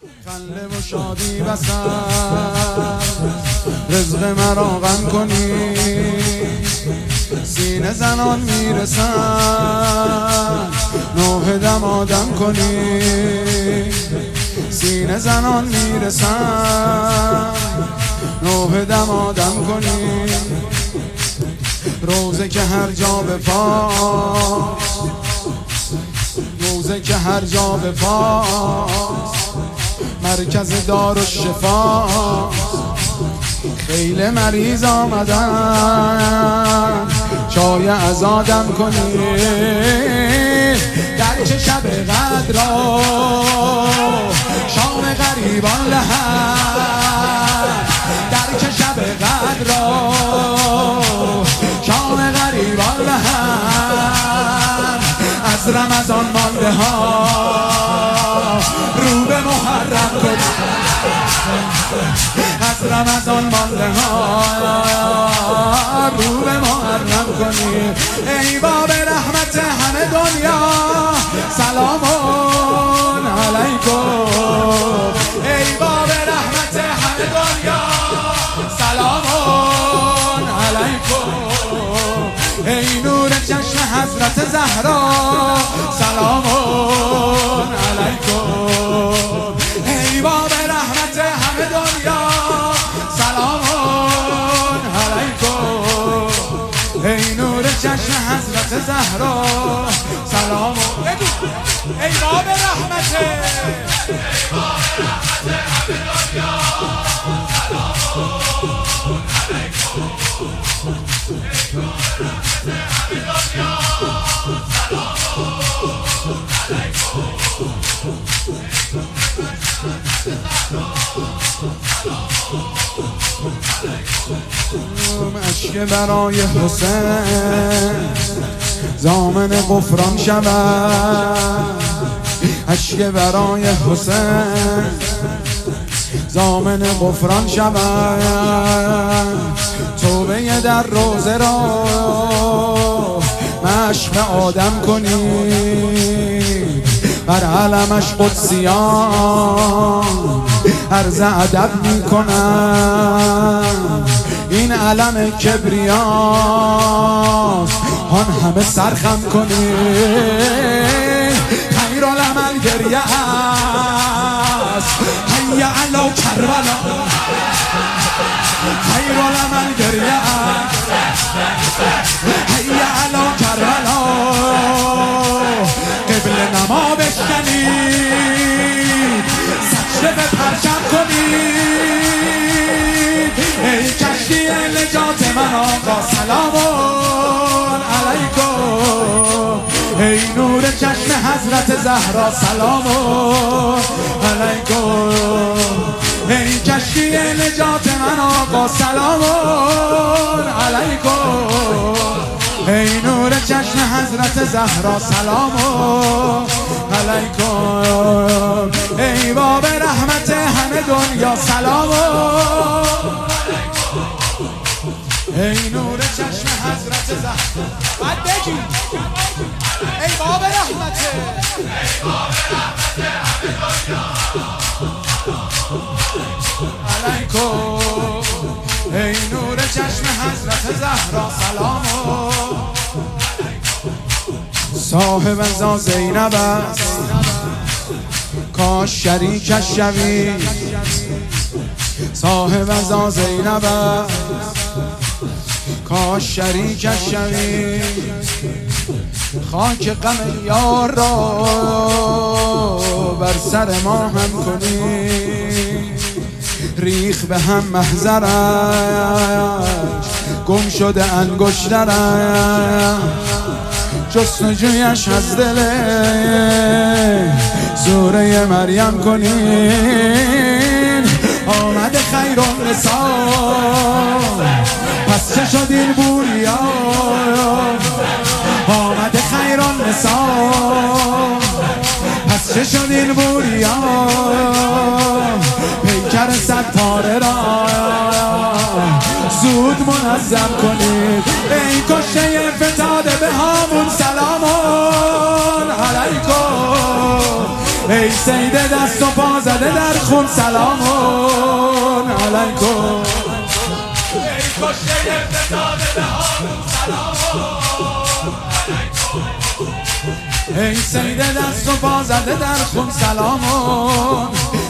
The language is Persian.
خنده و شادی بسر رزق مرا غم کنی، سینه زنان میرسن نوح دم آدم کنی، سینه زنان میرسن نوح دم آدم کنی. روزه که هر جا به پاس، روزه که هر جا به پاس، مرکز دار و شفا. خیلی مریض آمدن چای از آدم کنی، در چه شب قدر شام غریبان لحد، در چه شب قدر شام غریبان لحد. از رمضان مانده ها رو به محرم کنی، از رمضان مانده ها رو به محرم کنی. ای باب رحمت همه دنیا سلامون علیکم، ای باب رحمت همه دنیا سلامون علیکم. ای نور چشم حضرت زهرا سلامون علیکم، ای باب رحمت همه دنیا سلامون علیکم. ای نور چشم حضرت زهرا سلامون. ای باب رحمت، ای باب رحمت همه دنیا سلامون علیکم، اشک برای حسین ضامن غفران شود، اشک برای حسین ضامن غفران شود. توبه در روزه را مشق آدم کنی، بر علمش قدسیان عرض ادب میکنن. این علم کبریاست آن همه سرخم کنی. خیر العمل گریه است حی علی کربلا، خیر العمل گریه است حی علی کربلا. قبل نما بشکنید سجده به پرچم کنید. ای کشتی نجات من آقا سلامون علیکم، ای نور چشم حضرت زهرا سلامون علیکم. ای کشتی نجات من آقا سلامون علیکم، ای نور چشم حضرت زهرا سلامون علیکم. ای باب رحمت همه دنیا سلامون علیکم، ای نور چشم حضرت زهرا. بعد بگی ای باب رحمت، ای باب رحمت همه دنیا علیکم، ای نور چشم حضرت زهرا سلامون. صاحب ازا زینب است کاش شریکش شوی، صاحب ازا زینب است کاش شریکش شوی. خاک غم یار را بر سر ما هم کنی، ریخ به هم محضرش گم شده انگشترش. جستجویش از دل سوره مریم کنین. آمده خیر النساء پس چه شد این بوریا، آمده خیر النساء پس چه شد این بوریا. پیکر صد پاره را زود منظم کنید. ای کشته فتاده به هامون سلامون علیکم، ای سید دست و پا زده در خون سلامون علیکم ای کشته فتاده به آرون سلامون علیکم ای سید دست و پا زده در خون سلامون